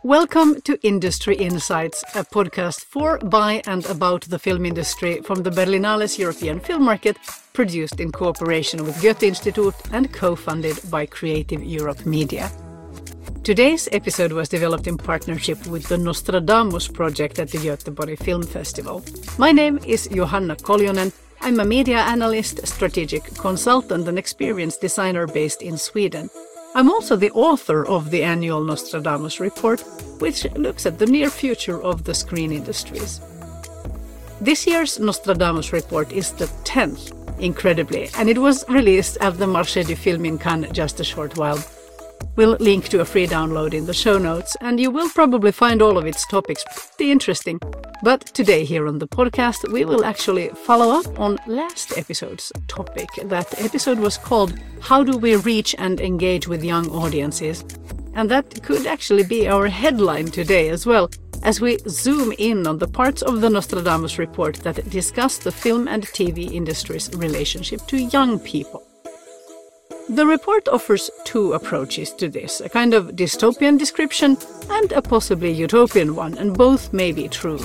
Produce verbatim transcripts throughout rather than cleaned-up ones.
Welcome to Industry Insights, a podcast for, by and about the film industry from the Berlinale's European Film Market, produced in cooperation with Goethe-Institut and co-funded by Creative Europe Media. Today's episode was developed in partnership with the Nostradamus project at the Göteborg Film Festival. My name is Johanna Koljonen. I'm a media analyst, strategic consultant and experienced designer based in Sweden. I'm also the author of the annual Nostradamus report, which looks at the near future of the screen industries. This year's Nostradamus report is the tenth, incredibly, and it was released at the Marché du Film in Cannes just a short while. We'll link to a free download in the show notes, and you will probably find all of its topics pretty interesting. But today here on the podcast, we will actually follow up on last episode's topic. That episode was called How Do We Reach and Engage with Young Audiences? And that could actually be our headline today as well, as we zoom in on the parts of the Nostradamus report that discuss the film and T V industry's relationship to young people. The report offers two approaches to this, a kind of dystopian description and a possibly utopian one, and both may be true.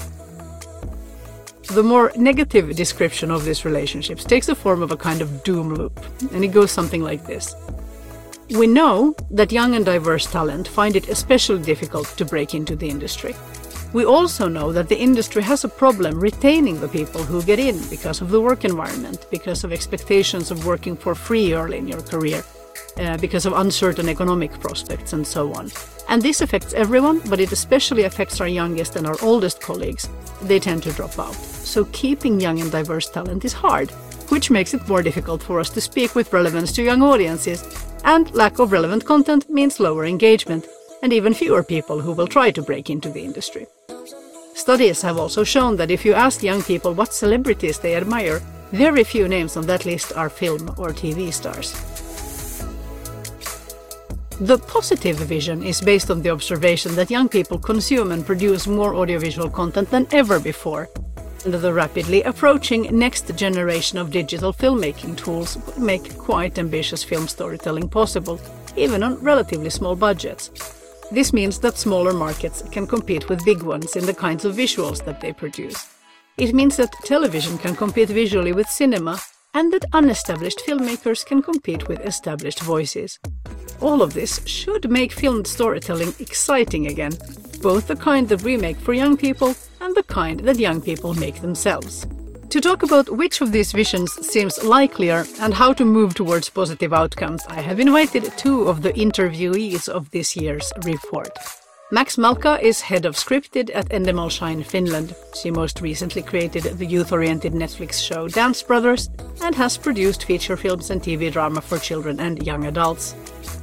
The more negative description of these relationships takes the form of a kind of doom loop, and it goes something like this. We know that young and diverse talent find it especially difficult to break into the industry. We also know that the industry has a problem retaining the people who get in because of the work environment, because of expectations of working for free early in your career, uh, because of uncertain economic prospects and so on. And this affects everyone, but it especially affects our youngest and our oldest colleagues. They tend to drop out. So keeping young and diverse talent is hard, which makes it more difficult for us to speak with relevance to young audiences. And lack of relevant content means lower engagement, and even fewer people who will try to break into the industry. Studies have also shown that if you ask young people what celebrities they admire, very few names on that list are film or T V stars. The positive vision is based on the observation that young people consume and produce more audiovisual content than ever before, and the rapidly approaching next generation of digital filmmaking tools will make quite ambitious film storytelling possible, even on relatively small budgets. This means that smaller markets can compete with big ones in the kinds of visuals that they produce. It means that television can compete visually with cinema, and that unestablished filmmakers can compete with established voices. All of this should make film storytelling exciting again, both the kind that we make for young people and the kind that young people make themselves. To talk about which of these visions seems likelier and how to move towards positive outcomes, I have invited two of the interviewees of this year's report. Max Malka is head of scripted at Endemol Shine Finland. She most recently created the youth-oriented Netflix show Dance Brothers and has produced feature films and T V drama for children and young adults.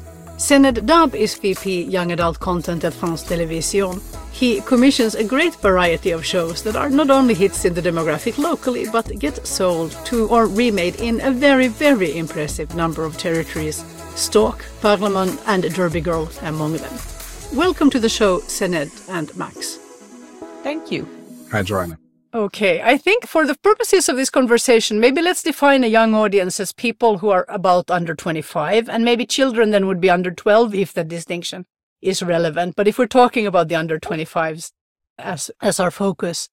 Sened Dab is V P Young Adult Content at France Télévisions. He commissions a great variety of shows that are not only hits in the demographic locally, but get sold to or remade in a very, very impressive number of territories, Stalk, Parlement and Derby Girl among them. Welcome to the show, Sened and Max. Thank you. Hi, Joanna. Okay, I think for the purposes of this conversation, maybe let's define a young audience as people who are about under twenty-five, and maybe children then would be under twelve if that distinction is relevant. But if we're talking about the under twenty-fives as, as our focus.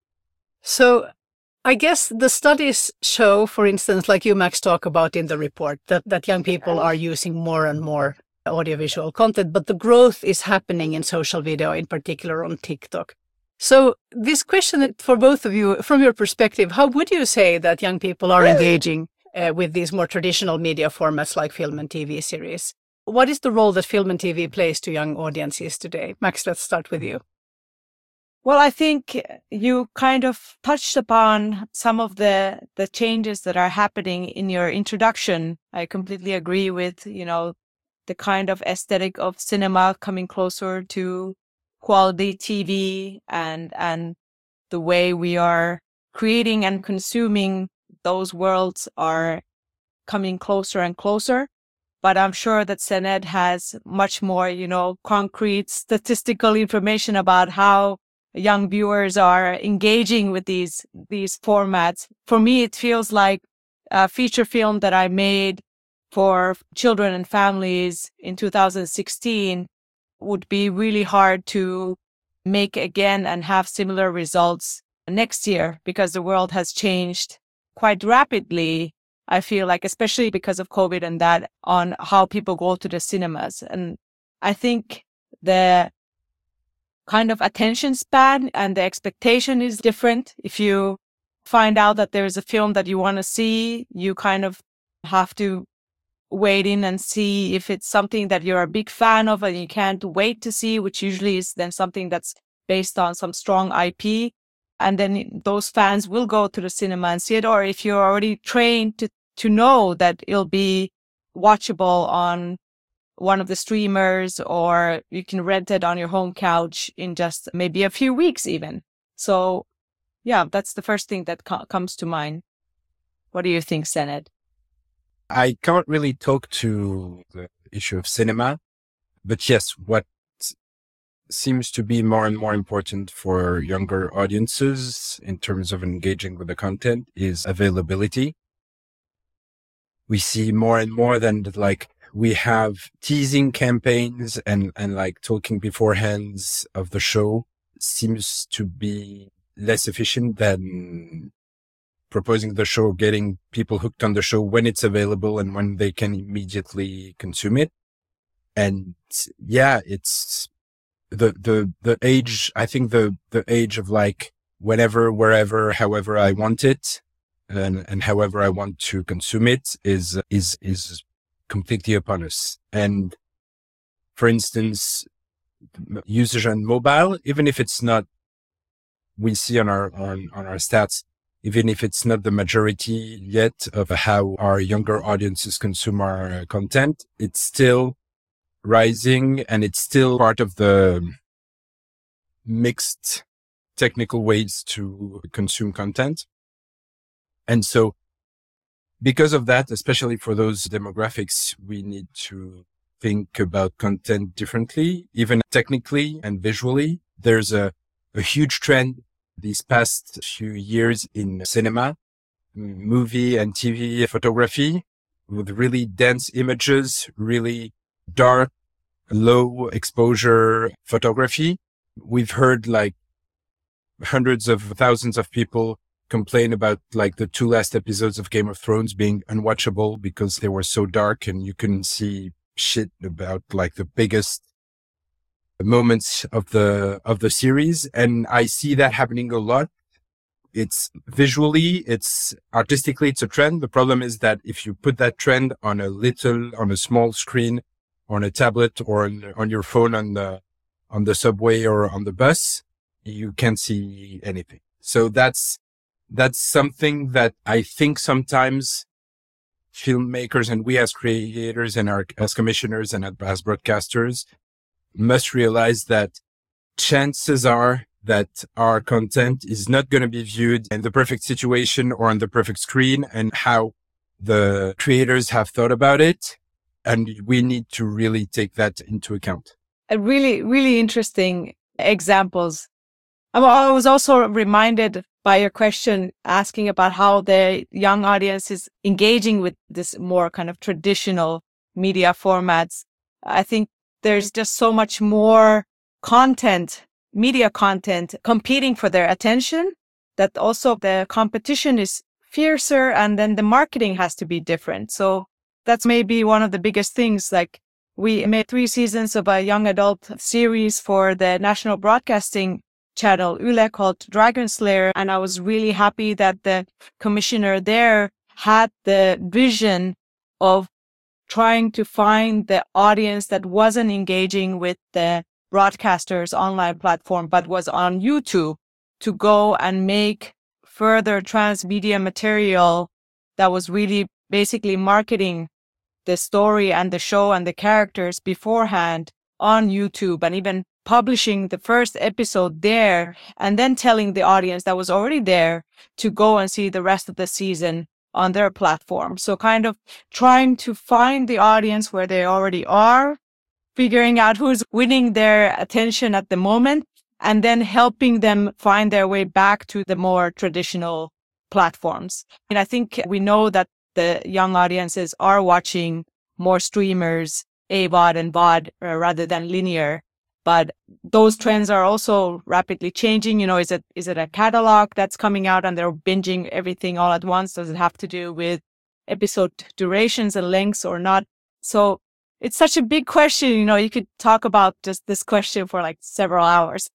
So I guess the studies show, for instance, like you, Max, talk about in the report, that, that young people are using more and more audiovisual content, but the growth is happening in social video, in particular on TikTok. So this question for both of you, from your perspective, how would you say that young people are engaging uh, with these more traditional media formats like film and T V series? What is the role that film and T V plays to young audiences today? Max, let's start with you. Well, I think you kind of touched upon some of the, the changes that are happening in your introduction. I completely agree with, you know, the kind of aesthetic of cinema coming closer to quality T V and and the way we are creating and consuming those worlds are coming closer and closer. But I'm sure that Sened has much more, you know, concrete statistical information about how young viewers are engaging with these these formats. For me, it feels like a feature film that I made for children and families in two thousand sixteen would be really hard to make again and have similar results next year, because the world has changed quite rapidly. I feel like, especially because of COVID and that, on how people go to the cinemas. And I think the kind of attention span and the expectation is different. If you find out that there's a film that you want to see, you kind of have to wait in and see if it's something that you're a big fan of and you can't wait to see, which usually is then something that's based on some strong I P. And then those fans will go to the cinema and see it. Or if you're already trained to, to know that it'll be watchable on one of the streamers, or you can rent it on your home couch in just maybe a few weeks even. So yeah, that's the first thing that co- comes to mind. What do you think, Sened? I can't really talk to the issue of cinema, but yes, what seems to be more and more important for younger audiences in terms of engaging with the content is availability. We see more and more than like we have teasing campaigns and, and like talking beforehand of the show seems to be less efficient than proposing the show, getting people hooked on the show when it's available and when they can immediately consume it. And yeah, it's the, the, the age, I think the, the age of like whenever, wherever, however I want it and, and however I want to consume it is, is, is completely upon us. And for instance, usage on mobile, even if it's not, we see on our, on, on our stats, even if it's not the majority yet of how our younger audiences consume our content, it's still rising and it's still part of the mixed technical ways to consume content. And so because of that, especially for those demographics, we need to think about content differently, even technically and visually. There's a, a huge trend these past few years in cinema, movie and T V photography with really dense images, really dark, low exposure photography. We've heard like hundreds of thousands of people complain about like the two last episodes of Game of Thrones being unwatchable because they were so dark and you couldn't see shit about like the biggest moments of the, of the series. And I see that happening a lot. It's visually, it's artistically, it's a trend. The problem is that if you put that trend on a little, on a small screen, on a tablet or on, on your phone on the, on the subway or on the bus, you can't see anything. So that's, that's something that I think sometimes filmmakers and we as creators and our, as commissioners and as broadcasters must realize that chances are that our content is not going to be viewed in the perfect situation or on the perfect screen and how the creators have thought about it. And we need to really take that into account. A really, really interesting examples. I was also reminded by your question asking about how the young audience is engaging with this more kind of traditional media formats. I think there's just so much more content, media content competing for their attention that also the competition is fiercer and then the marketing has to be different. So that's maybe one of the biggest things. Like we made three seasons of a young adult series for the national broadcasting channel Yle called Dragon Slayer. And I was really happy that the commissioner there had the vision of trying to find the audience that wasn't engaging with the broadcaster's online platform, but was on YouTube, to go and make further transmedia material that was really basically marketing the story and the show and the characters beforehand on YouTube, and even publishing the first episode there and then telling the audience that was already there to go and see the rest of the season on their platform. So kind of trying to find the audience where they already are, figuring out who's winning their attention at the moment, and then helping them find their way back to the more traditional platforms. And I think we know that the young audiences are watching more streamers, A V O D and V O D, uh, rather than linear. But those trends are also rapidly changing. You know, is it is it a catalog that's coming out and they're binging everything all at once? Does it have to do with episode durations and lengths or not? So it's such a big question. You know, you could talk about just this question for like several hours.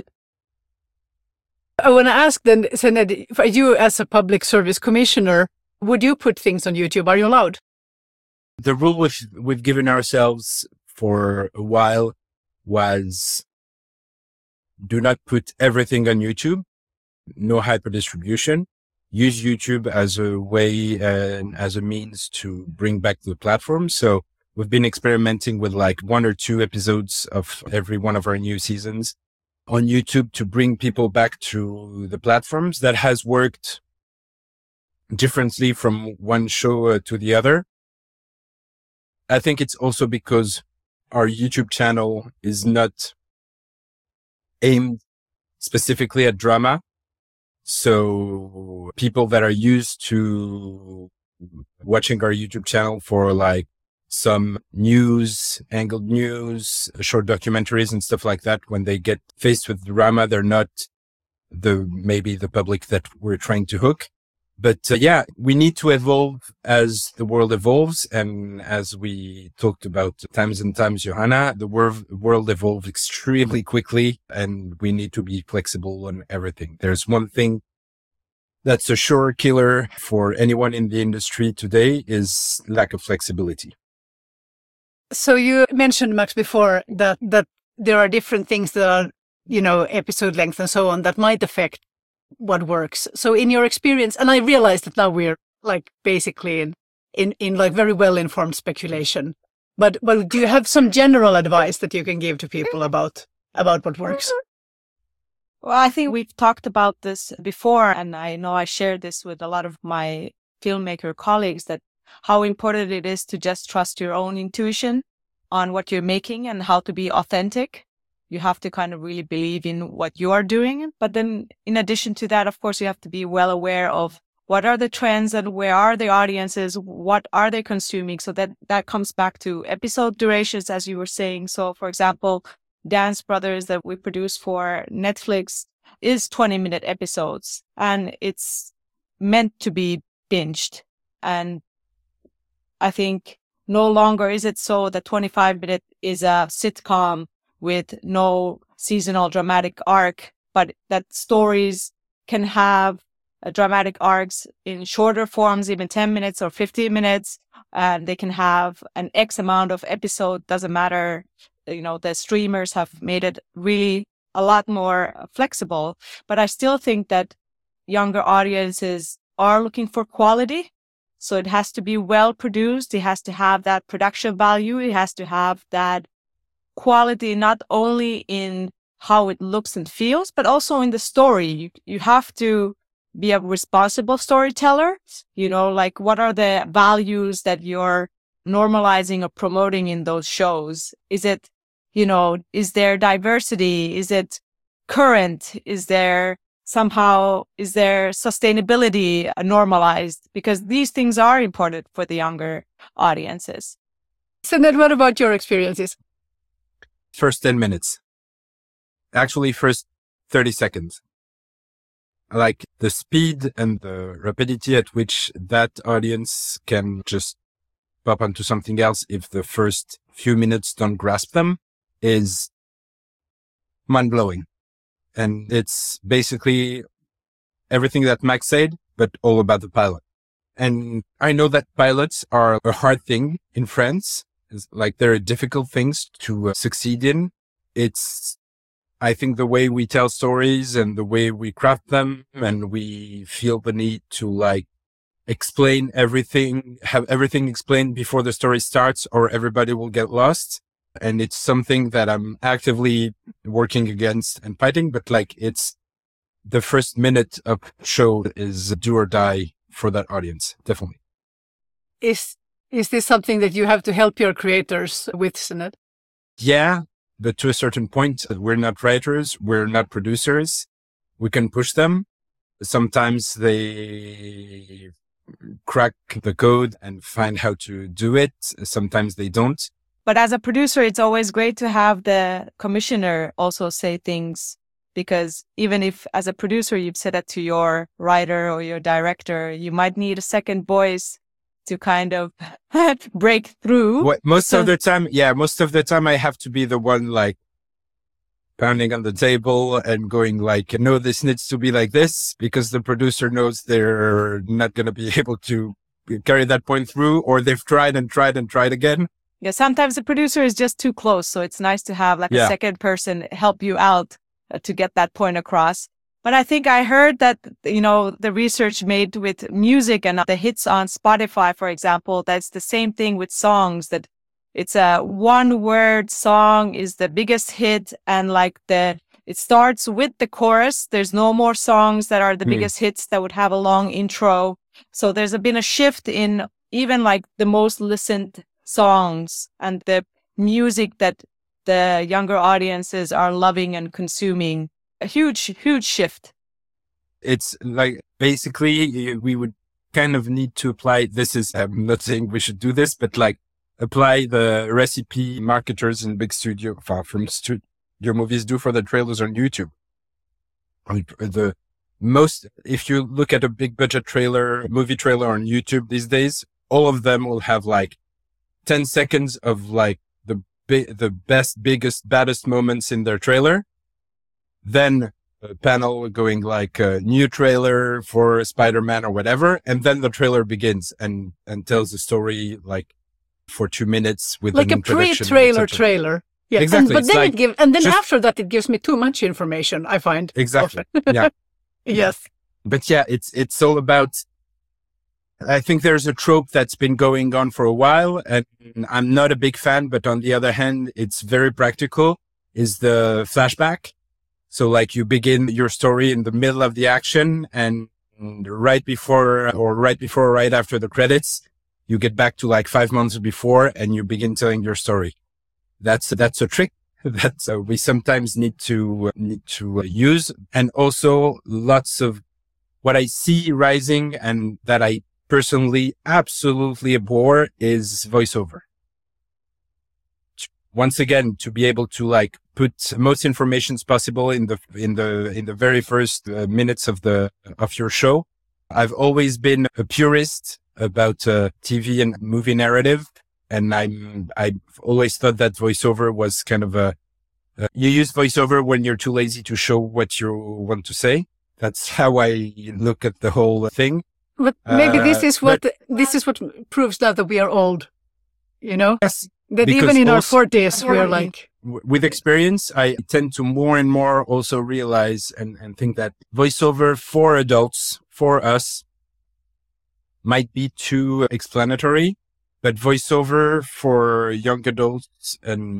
I want to ask then, Sened, for you as a public service commissioner, would you put things on YouTube? Are you allowed? The rule we've, we've given ourselves for a while was do not put everything on YouTube, no hyper distribution, use YouTube as a way and as a means to bring back the platform. So we've been experimenting with like one or two episodes of every one of our new seasons on YouTube to bring people back to the platforms. That has worked differently from one show uh, to the other. I think it's also because our YouTube channel is not aimed specifically at drama. So people that are used to watching our YouTube channel for like some news, angled news, short documentaries and stuff like that, when they get faced with drama, they're not the, maybe the public that we're trying to hook. But uh, yeah, we need to evolve as the world evolves. And as we talked about times and times, Johanna, the world, world evolves extremely quickly and we need to be flexible on everything. There's one thing that's a sure killer for anyone in the industry today is lack of flexibility. So you mentioned, Max, before that, that there are different things that are, you know, episode length and so on that might affect what works. So in your experience, and I realize that now we're like basically in, in, in like very well-informed speculation, but, but do you have some general advice that you can give to people about, about what works? Well, I think we've talked about this before, and I know I shared this with a lot of my filmmaker colleagues, that how important it is to just trust your own intuition on what you're making and how to be authentic. You have to kind of really believe in what you are doing. But then in addition to that, of course, you have to be well aware of what are the trends and where are the audiences, what are they consuming? So that, that comes back to episode durations, as you were saying. So for example, Dance Brothers that we produce for Netflix is twenty minute episodes and it's meant to be binged. And I think no longer is it so that twenty-five minute is a sitcom with no seasonal dramatic arc, but that stories can have uh, dramatic arcs in shorter forms, even ten minutes or fifteen minutes, and they can have an X amount of episode, doesn't matter. You know, the streamers have made it really a lot more flexible, but I still think that younger audiences are looking for quality. So it has to be well produced. It has to have that production value. It has to have that quality, not only in how it looks and feels, but also in the story. You, you have to be a responsible storyteller. You know, like what are the values that you're normalizing or promoting in those shows? Is it, you know, is there diversity? Is it current? Is there somehow, is there sustainability normalized? Because these things are important for the younger audiences. So then what about your experiences? First ten minutes. Actually, first thirty seconds. Like the speed and the rapidity at which that audience can just pop onto something else if the first few minutes don't grasp them is mind-blowing. And it's basically everything that Max said, but all about the pilot. And I know that pilots are a hard thing in France. It's like they're difficult things to uh, succeed in. It's, I think, the way we tell stories and the way we craft them, and we feel the need to like explain everything, have everything explained before the story starts, or everybody will get lost. And it's something that I'm actively working against and fighting, but like it's the first minute of show is do or die for that audience. Definitely. Is, is this something that you have to help your creators with, Sinead? Yeah, but to a certain point, we're not writers. We're not producers. We can push them. Sometimes they crack the code and find how to do it. Sometimes they don't. But as a producer, it's always great to have the commissioner also say things, because even if as a producer, you've said that to your writer or your director, you might need a second voice to kind of break through. What, most So- of the time, yeah, most of the time I have to be the one like pounding on the table and going like, no, this needs to be like this, because the producer knows they're not going to be able to carry that point through, or they've tried and tried and tried again. Yeah, sometimes the producer is just too close. So it's nice to have like Yeah. a second person help you out uh, to get that point across. But I think I heard that, you know, the research made with music and the hits on Spotify, for example, that's the same thing with songs, that it's a one word song is the biggest hit. And like the, it starts with the chorus. There's no more songs that are the Hmm. biggest hits that would have a long intro. So there's a, been a shift in even like the most listened songs and the music that the younger audiences are loving and consuming. A huge, huge shift. It's like basically we would kind of need to apply. This is, I'm not saying we should do this, but like apply the recipe marketers in big studio far from studio movies do for the trailers on YouTube. Like the most, if you look at a big budget trailer, movie trailer on YouTube these days, all of them will have like ten seconds of like the bi- the best, biggest, baddest moments in their trailer. Then a panel going like a new trailer for Spider-Man or whatever. And then the trailer begins and, and tells the story like for two minutes with Like an a introduction, pre-trailer et cetera. trailer. Yeah, Exactly. And, but It's then like it give, and then just- after that, it gives me too much information, I find. Exactly. often. Yeah. Yes. But yeah, it's, it's all about, I think there's a trope that's been going on for a while, and I'm not a big fan, but on the other hand, it's very practical, is the flashback. So like you begin your story in the middle of the action, and right before or right before or right after the credits, you get back to like five months before and you begin telling your story. That's, that's a trick that uh, we sometimes need to, uh, need to uh, use. And also lots of what I see rising and that I personally absolutely abhor is voiceover. Once again, to be able to like put most information possible in the, in the, in the very first uh, minutes of the, of your show. I've always been a purist about uh, T V and movie narrative. And I'm, I've always thought that voiceover was kind of a, uh, you use voiceover when you're too lazy to show what you want to say. That's how I look at the whole thing. But maybe this Uh, is what, this is what proves now that we are old, you know? Yes. That Because even in our also- forties, we're like, W- With experience, I tend to more and more also realize and, and think that voiceover for adults, for us, might be too explanatory, but voiceover for young adults and,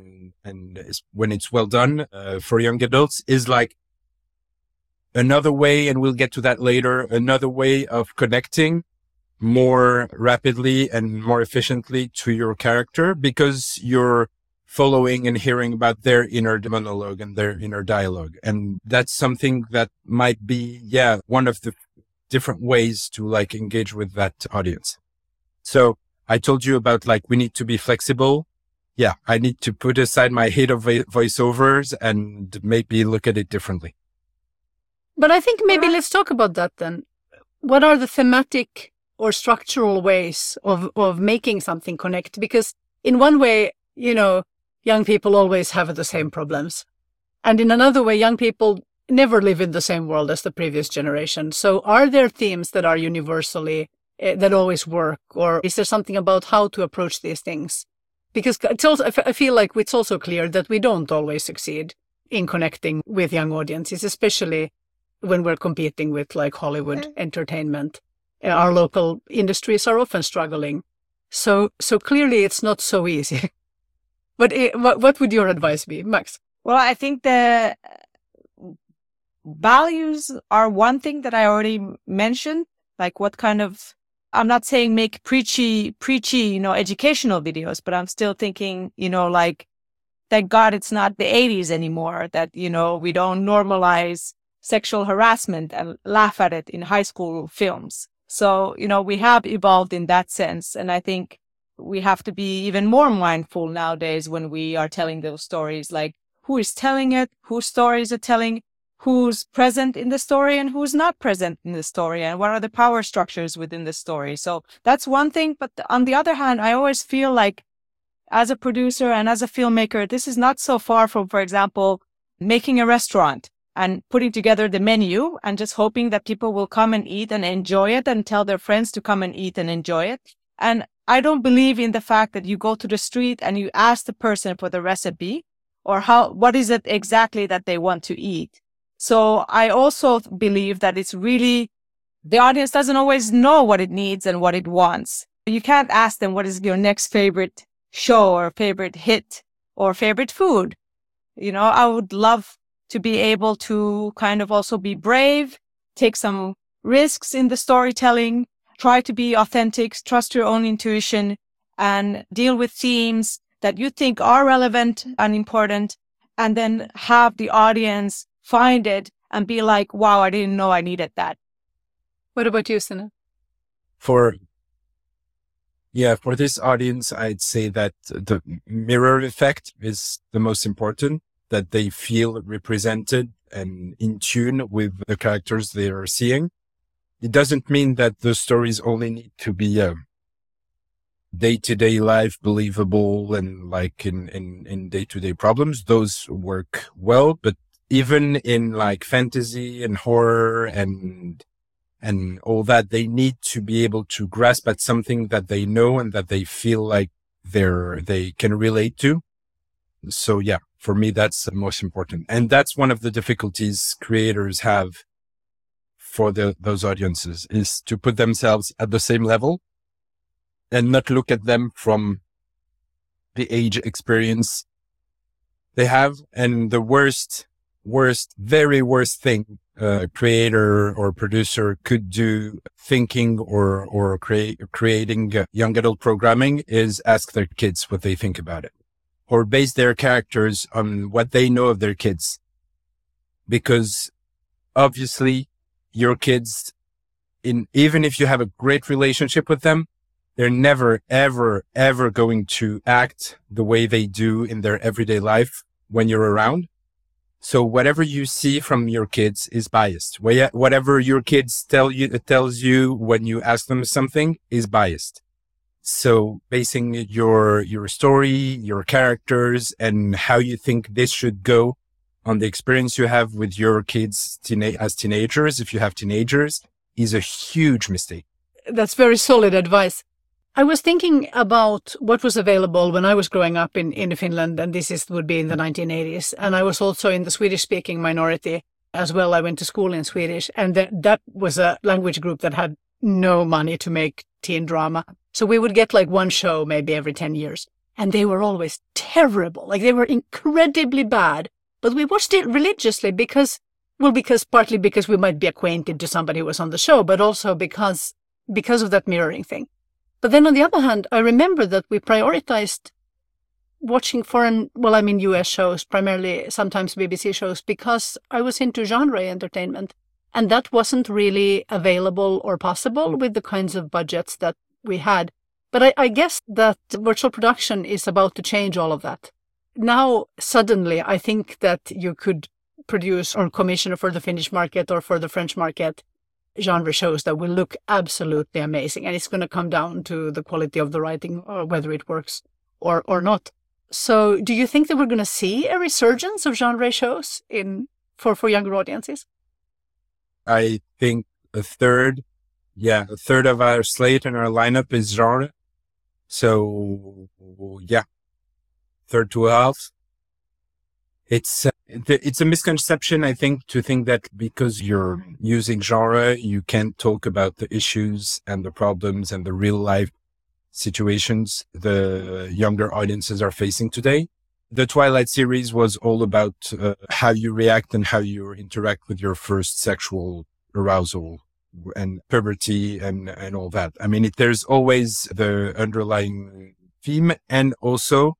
and it's- when it's well done, uh, for young adults is like another way, and we'll get to that later, another way of connecting more rapidly and more efficiently to your character, because you're following and hearing about their inner monologue and their inner dialogue. And that's something that might be, yeah, one of the different ways to like engage with that audience. So I told you about like, we need to be flexible. Yeah. I need to put aside my hate of vo- voiceovers and maybe look at it differently. but I think maybe let's talk about that then. What are the thematic or structural ways of, of making something connect? Because in one way, you know, young people always have the same problems. And in another way, young people never live in the same world as the previous generation. So are there themes that are universally, uh, that always work? Or is there something about how to approach these things? Because it's also, I f- I feel like it's also clear that we don't always succeed in connecting with young audiences, especially when we're competing with like Hollywood entertainment. Uh, Our local industries are often struggling. So, so clearly it's not so easy. But it, what, what would your advice be, Max? Well, I think the values are one thing that I already mentioned. Like what kind of, I'm not saying make preachy, preachy, you know, educational videos, but I'm still thinking, you know, like, thank God it's not the eighties anymore, that, you know, we don't normalize sexual harassment and laugh at it in high school films. So, you know, we have evolved in that sense. And I think we have to be even more mindful nowadays when we are telling those stories, like who is telling it, whose stories are telling, who's present in the story and who's not present in the story, and what are the power structures within the story. So that's one thing. But on the other hand, I always feel like as a producer and as a filmmaker, this is not so far from, for example, making a restaurant and putting together the menu and just hoping that people will come and eat and enjoy it and tell their friends to come and eat and enjoy it. And I don't believe in the fact that you go to the street and you ask the person for the recipe or how, what is it exactly that they want to eat. So I also believe that it's really, the audience doesn't always know what it needs and what it wants. You can't ask them what is your next favorite show or favorite hit or favorite food. You know, I would love to be able to kind of also be brave, take some risks in the storytelling, try to be authentic, trust your own intuition, and deal with themes that you think are relevant and important, and then have the audience find it and be like, wow, I didn't know I needed that. What about you, Stina? For, yeah, for this audience, I'd say that the mirror effect is the most important, that they feel represented and in tune with the characters they are seeing. It doesn't mean that the stories only need to be uh, day-to-day life, believable, and like in, in, in day-to-day problems. Those work well, but even in like fantasy and horror and and all that, they need to be able to grasp at something that they know and that they feel like they're they can relate to. So yeah, for me, that's the most important. And that's one of the difficulties creators have for the, those audiences, is to put themselves at the same level and not look at them from the age experience they have. And the worst, worst, very worst thing a creator or producer could do thinking or, or create, creating young adult programming is ask their kids what they think about it, or base their characters on what they know of their kids. Because obviously your kids, in, even if you have a great relationship with them, they're never, ever, ever going to act the way they do in their everyday life when you're around. So whatever you see from your kids is biased. Whatever your kids tell you, tells you when you ask them something is biased. So basing your, your story, your characters, and how you think this should go on the experience you have with your kids teen- as teenagers, if you have teenagers, is a huge mistake. That's very solid advice. I was thinking about what was available when I was growing up in, in Finland, and this is, would be in the nineteen eighties. And I was also in the Swedish-speaking minority as well. I went to school in Swedish, and th- that was a language group that had no money to make teen drama. So we would get like one show maybe every ten years, and they were always terrible. Like they were incredibly bad, but we watched it religiously because, well, because partly because we might be acquainted to somebody who was on the show, but also because, because of that mirroring thing. But then on the other hand, I remember that we prioritized watching foreign, well, I mean, U S shows, primarily sometimes B B C shows, because I was into genre entertainment, and that wasn't really available or possible with the kinds of budgets that we had. But I, I guess that virtual production is about to change all of that. Now, suddenly, I think that you could produce or commission for the Finnish market or for the French market genre shows that will look absolutely amazing. And it's going to come down to the quality of the writing or whether it works or, or not. So do you think that we're going to see a resurgence of genre shows in for, for younger audiences? I think a third, yeah, a third of our slate and our lineup is genre. So yeah, third to a half. It's, uh, it's a misconception, I think, to think that because you're using genre, you can't talk about the issues and the problems and the real life situations the younger audiences are facing today. The Twilight series was all about uh, how you react and how you interact with your first sexual arousal and puberty and, and all that. I mean, it, there's always the underlying theme. And also,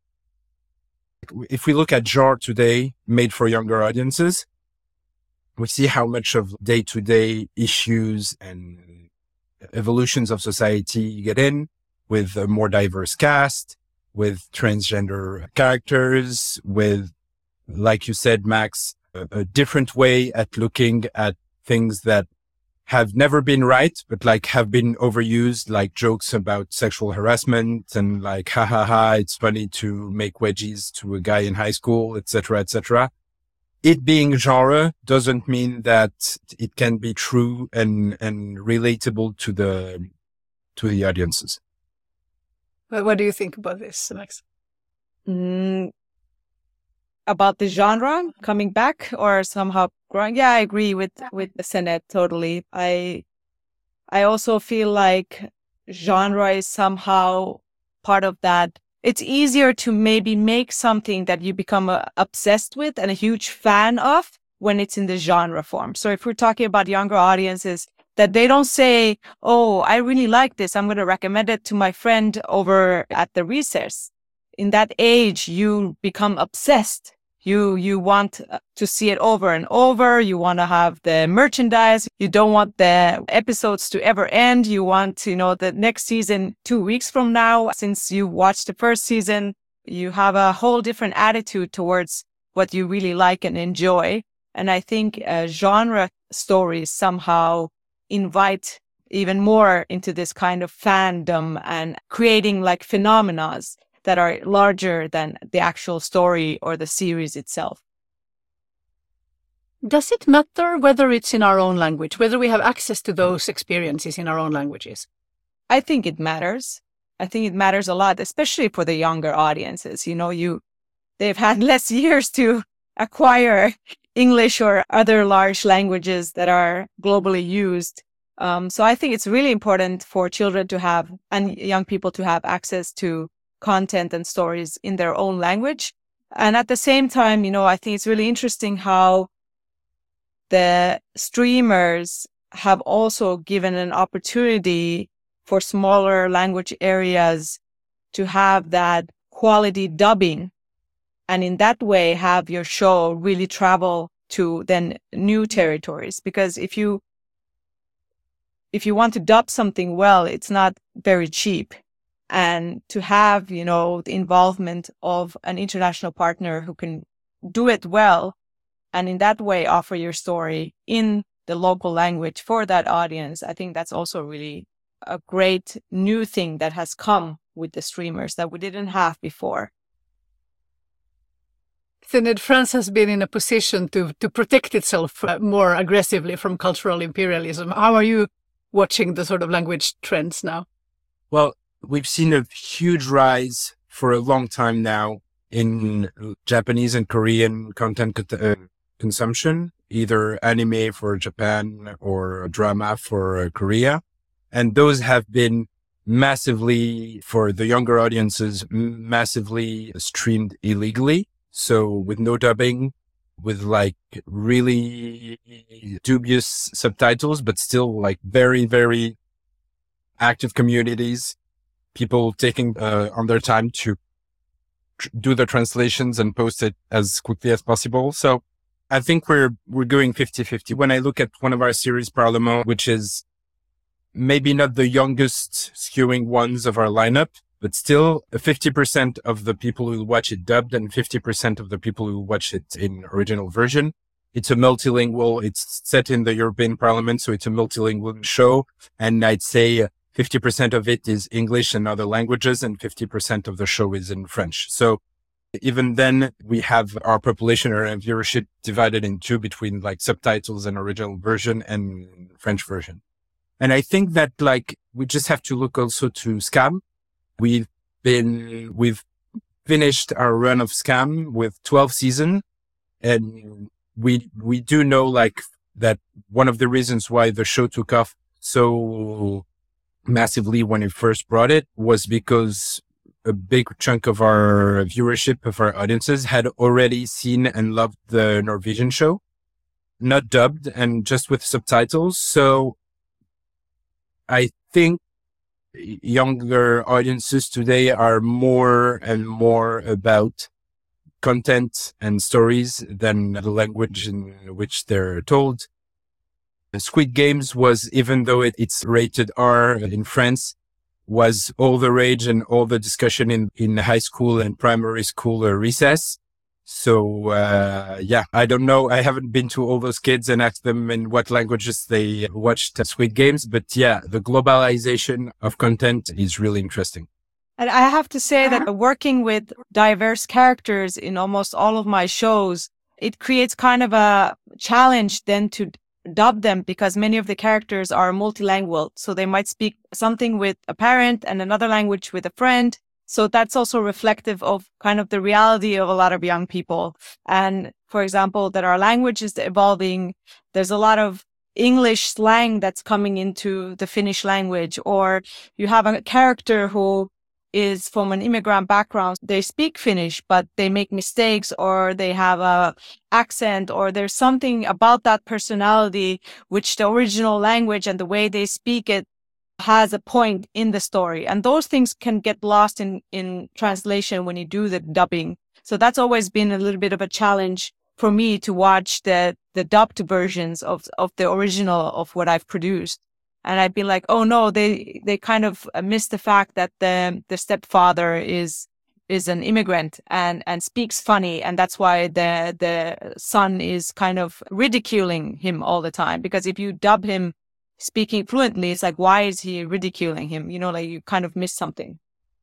if we look at genre today, made for younger audiences, we see how much of day-to-day issues and evolutions of society you get in. with a more diverse cast, with transgender characters, with, like you said, Max, a, a different way at looking at things that have never been right, but like have been overused, like jokes about sexual harassment and like, ha ha ha, it's funny to make wedgies to a guy in high school, et cetera, et cetera. It being genre doesn't mean that it can be true and, and relatable to the, to the audiences. What, what do you think about this, Max? Mm, about the genre coming back or somehow growing? Yeah, I agree with, with the Senate totally. I, I also feel like genre is somehow part of that. It's easier to maybe make something that you become uh, obsessed with and a huge fan of when it's in the genre form. So if we're talking about younger audiences, that they don't say, oh, I really like this, I'm going to recommend it to my friend over at the recess. In that age, you become obsessed. You, you want to see it over and over. You want to have the merchandise. You don't want the episodes to ever end. You want, you know, the next season two weeks from now, since you watched the first season, you have a whole different attitude towards what you really like and enjoy. And I think uh, genre stories somehow invite even more into this kind of fandom and creating like phenomena that are larger than the actual story or the series itself. Does it matter whether it's in our own language, whether we have access to those experiences in our own languages? I think it matters. I think it matters a lot, especially for the younger audiences. You know, you they've had less years to acquire English or other large languages that are globally used. Um, so I think it's really important for children to have and young people to have access to content and stories in their own language. And at the same time, you know, I think it's really interesting how the streamers have also given an opportunity for smaller language areas to have that quality dubbing. And in that way, have your show really travel to then new territories. Because if you, if you want to dub something well, it's not very cheap. And to have, you know, the involvement of an international partner who can do it well and in that way offer your story in the local language for that audience, I think that's also really a great new thing that has come with the streamers that we didn't have before. Sened, France has been in a position to, to protect itself more aggressively from cultural imperialism. How are you watching the sort of language trends now? Well, we've seen a huge rise for a long time now in Japanese and Korean content uh, consumption, either anime for Japan or drama for Korea. And those have been massively, for the younger audiences, massively streamed illegally. So with no dubbing, with like really dubious subtitles, but still like very, very active communities. People taking uh, on their time to tr- do the translations and post it as quickly as possible. So I think we're we're going fifty-fifty. When I look at one of our series, Parlement, which is maybe not the youngest skewing ones of our lineup, but still fifty percent of the people who watch it dubbed and fifty percent of the people who watch it in original version. It's a multilingual, it's set in the European Parliament, so it's a multilingual show. And I'd say fifty percent of it is English and other languages, and fifty percent of the show is in French. So even then, we have our population or our viewership divided in two between like subtitles and original version and French version. And I think that like we just have to look also to Scam. We've been, we've finished our run of Scam with twelve seasons, and we, we do know like that one of the reasons why the show took off so massively when it first brought it was because a big chunk of our viewership, of our audiences, had already seen and loved the Norwegian show, not dubbed and just with subtitles. So I think younger audiences today are more and more about content and stories than the language in which they're told. Squid Games was, even though it, it's rated R in France, was all the rage and all the discussion in, in high school and primary school uh, recess. So, uh, yeah, I don't know. I haven't been to all those kids and asked them in what languages they watched Squid Games. But yeah, the globalization of content is really interesting. And I have to say that working with diverse characters in almost all of my shows, it creates kind of a challenge then to dub them, because many of the characters are multilingual. So they might speak something with a parent and another language with a friend. So that's also reflective of kind of the reality of a lot of young people. And for example, that our language is evolving. There's a lot of English slang that's coming into the Finnish language, or you have a character who is from an immigrant background. They speak Finnish, but they make mistakes, or they have a accent, or there's something about that personality which the original language and the way they speak it has a point in the story. And those things can get lost in, in translation when you do the dubbing. So that's always been a little bit of a challenge for me to watch the, the dubbed versions of, of the original of what I've produced. And I'd be like, oh no, they, they kind of miss the fact that the, the stepfather is, is an immigrant and, and speaks funny. And that's why the, the son is kind of ridiculing him all the time. Because if you dub him speaking fluently, it's like, why is he ridiculing him? You know, like you kind of miss something.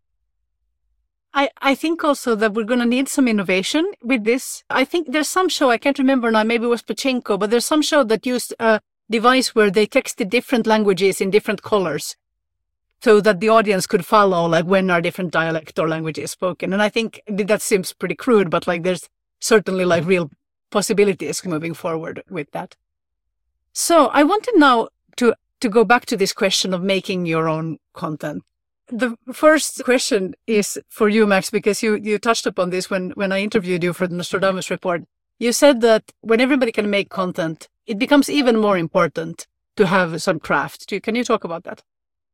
I, I think also that we're going to need some innovation with this. I think there's some show, I can't remember now, maybe it was Pachinko, but there's some show that used a device where they texted different languages in different colors so that the audience could follow, like, when are different dialect or languages spoken. And I think that seems pretty crude, but like there's certainly like real possibilities moving forward with that. So I wanted now to, to go back to this question of making your own content. The first question is for you, Max, because you, you touched upon this when, when I interviewed you for the Nostradamus report. You said that when everybody can make content, it becomes even more important to have some craft. Can you talk about that?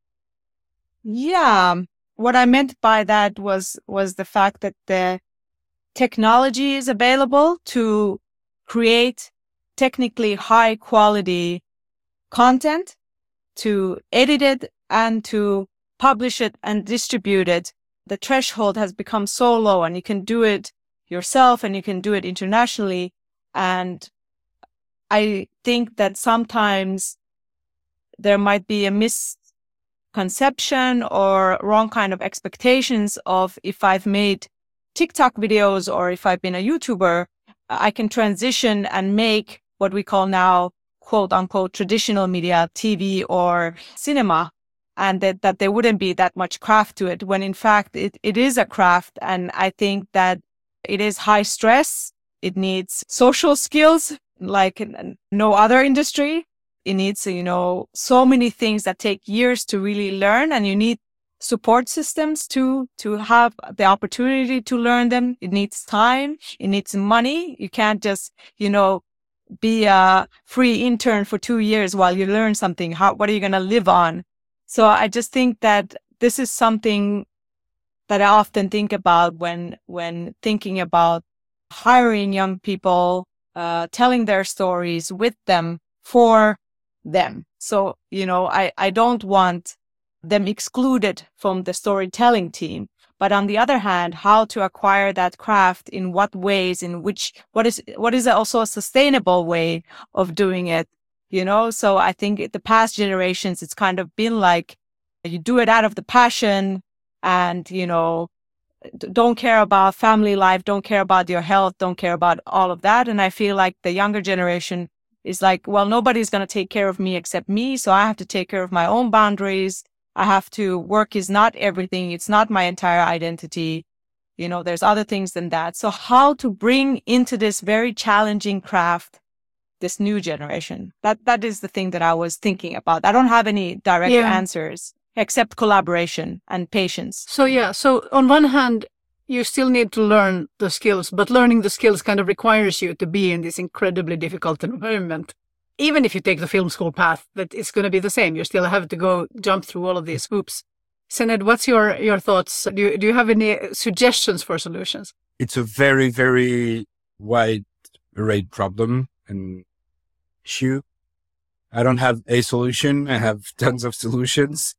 Yeah. What I meant by that was, was the fact that the technology is available to create technically high quality content, to edit it and to publish it and distribute it. The threshold has become so low, and you can do it yourself and you can do it internationally. And I think that sometimes there might be a misconception or wrong kind of expectations of, if I've made TikTok videos or if I've been a YouTuber, I can transition and make what we call now, quote unquote, traditional media, T V or cinema, and that, that there wouldn't be that much craft to it, when in fact it, it is a craft. And I think that it is high stress. It needs social skills like no other industry. It needs, you know, so many things that take years to really learn, and you need support systems to, to have the opportunity to learn them. It needs time. It needs money. You can't just, you know, be a free intern for two years while you learn something. How, what are you going to live on? So I just think that this is something that I often think about when, when thinking about hiring young people, uh, telling their stories with them, for them. So, you know, I, I don't want them excluded from the storytelling team. But on the other hand, how to acquire that craft, in what ways, in which, what is, what is also a sustainable way of doing it, you know? So I think the past generations, it's kind of been like, you do it out of the passion and, you know, don't care about family life, don't care about your health, don't care about all of that. And I feel like the younger generation is like, well, nobody's going to take care of me except me. So I have to take care of my own boundaries. I have to, work is not everything. It's not my entire identity. You know, there's other things than that. So how to bring into this very challenging craft this new generation? That, that is the thing that I was thinking about. I don't have any direct yeah. answers except collaboration and patience. So yeah. So on one hand, you still need to learn the skills, but learning the skills kind of requires you to be in this incredibly difficult environment. Even if you take the film school path, that it's going to be the same. You still have to go jump through all of these hoops. Sened, what's your, your thoughts? Do you, do you have any suggestions for solutions? It's a very, very wide array problem and issue. I don't have a solution. I have tons of solutions.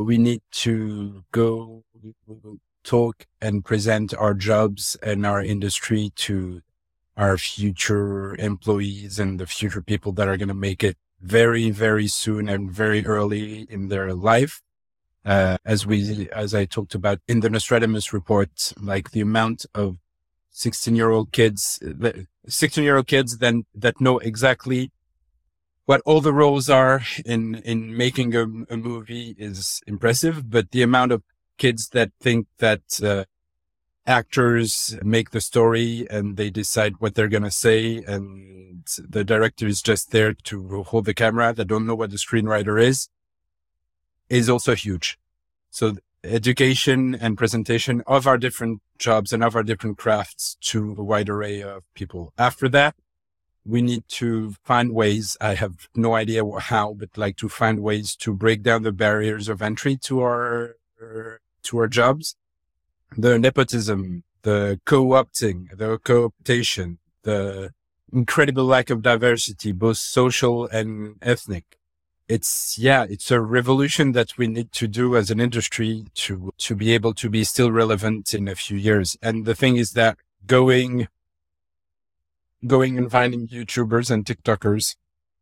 We need to go talk and present our jobs and our industry to our future employees and the future people that are going to make it very, very soon and very early in their life. Uh, as we, as I talked about in the Nostradamus report, like the amount of sixteen year old kids, sixteen year old kids then that know exactly what all the roles are in, in making a, a movie is impressive. But the amount of kids that think that, uh, actors make the story and they decide what they're going to say, and the director is just there to hold the camera, that don't know what the screenwriter is, is also huge. So education and presentation of our different jobs and of our different crafts to a wide array of people. After that, we need to find ways, I have no idea how, but like to find ways to break down the barriers of entry to our, to our jobs. The nepotism, the co-opting, the co-optation, the incredible lack of diversity, both social and ethnic. It's, yeah, it's a revolution that we need to do as an industry to, to be able to be still relevant in a few years. And the thing is that going, going and finding YouTubers and TikTokers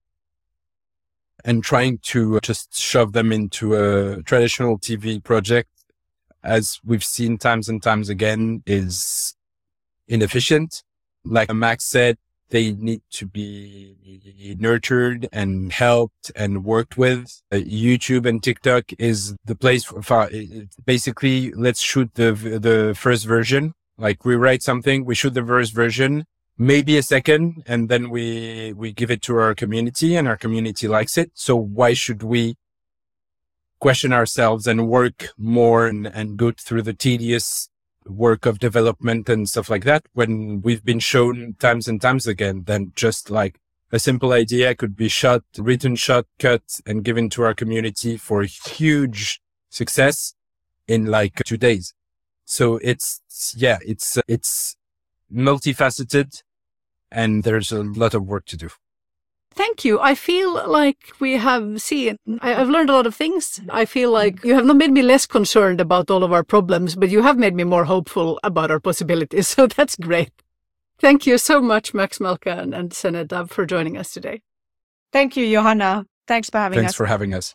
and trying to just shove them into a traditional T V project, as we've seen times and times again, is inefficient. Like Max said, they need to be nurtured and helped and worked with. Uh, YouTube and TikTok is the place for, for basically, let's shoot the the first version. Like we write something, we shoot the first version, maybe a second, and then we we give it to our community, and our community likes it. So why should we question ourselves and work more and, and go through the tedious work of development and stuff like that when we've been shown times and times again? Then just like a simple idea could be shot, written, shot, cut, and given to our community for huge success in like two days. So it's, yeah, it's, it's multifaceted and there's a lot of work to do. Thank you. I feel like we have seen, I, I've learned a lot of things. I feel like you have not made me less concerned about all of our problems, but you have made me more hopeful about our possibilities. So that's great. Thank you so much, Max Malka and, and Sened Dav, for joining us today. Thank you, Johanna. Thanks for having Thanks us. for having us.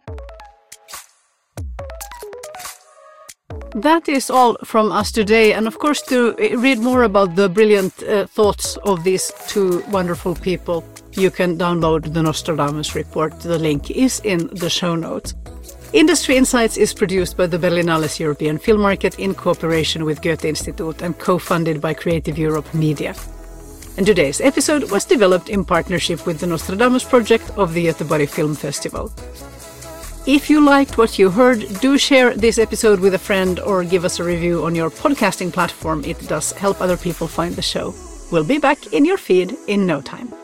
That is all from us today. And of course, to read more about the brilliant uh, thoughts of these two wonderful people, you can download the Nostradamus report. The link is in the show notes. Industry Insights is produced by the Berlinale's European Film Market in cooperation with Goethe Institute and co-funded by Creative Europe Media. And today's episode was developed in partnership with the Nostradamus project of the Göteborg Film Festival. If you liked what you heard, do share this episode with a friend or give us a review on your podcasting platform. It does help other people find the show. We'll be back in your feed in no time.